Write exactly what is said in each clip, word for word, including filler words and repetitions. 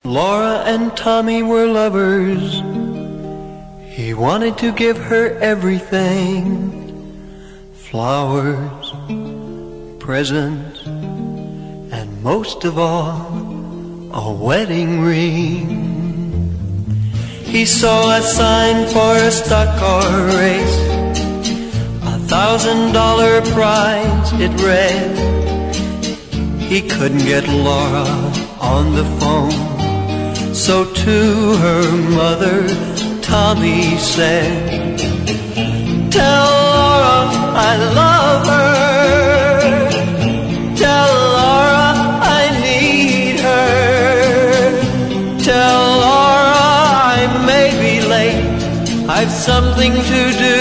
Laura and Tommy were lovers. He wanted to give her everything. Flowers, presents, and most of all, a wedding ring. He saw a sign for a stock car race, a thousand dollar prize it read. He couldn't get Laura on the phone, so to her mother Tommy said, "Tell Laura I love her. Tell Laura I need her. Tell Laura I may be late. I've something to do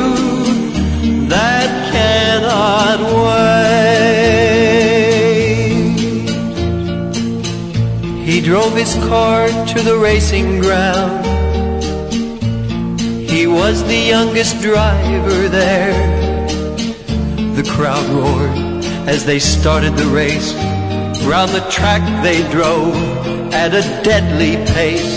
that cannot wait." He drove his car to the racing ground. He was the youngest driver there. The crowd roared as they started the race. Round the track they drove at a deadly pace.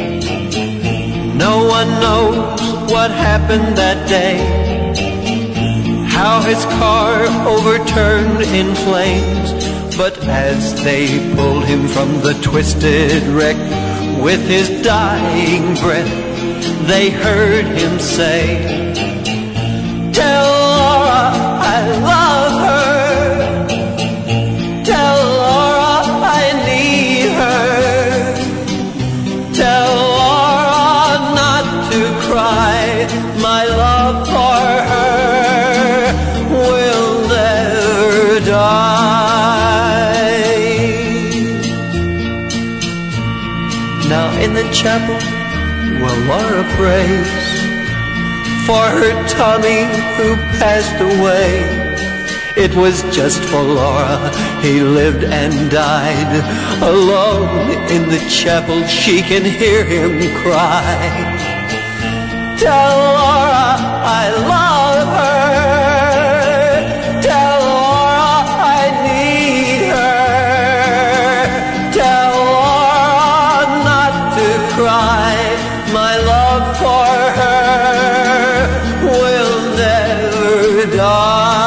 No one knows what happened that day, how his car overturned in flames. But as they pulled him from the twisted wreck, with his dying breath, they heard him say, "Tell Laura I love her. Tell Laura I need her. Tell Laura not to cry. My love for her will never die." Now in the chapel, well, Laura prays for her Tommy who passed away. It was just for Laura he lived and died. Alone in the chapel she can hear him cry, "Tell Laura I love her. Tell Laura I need her. Tell Laura not to cry. My love for her will never die."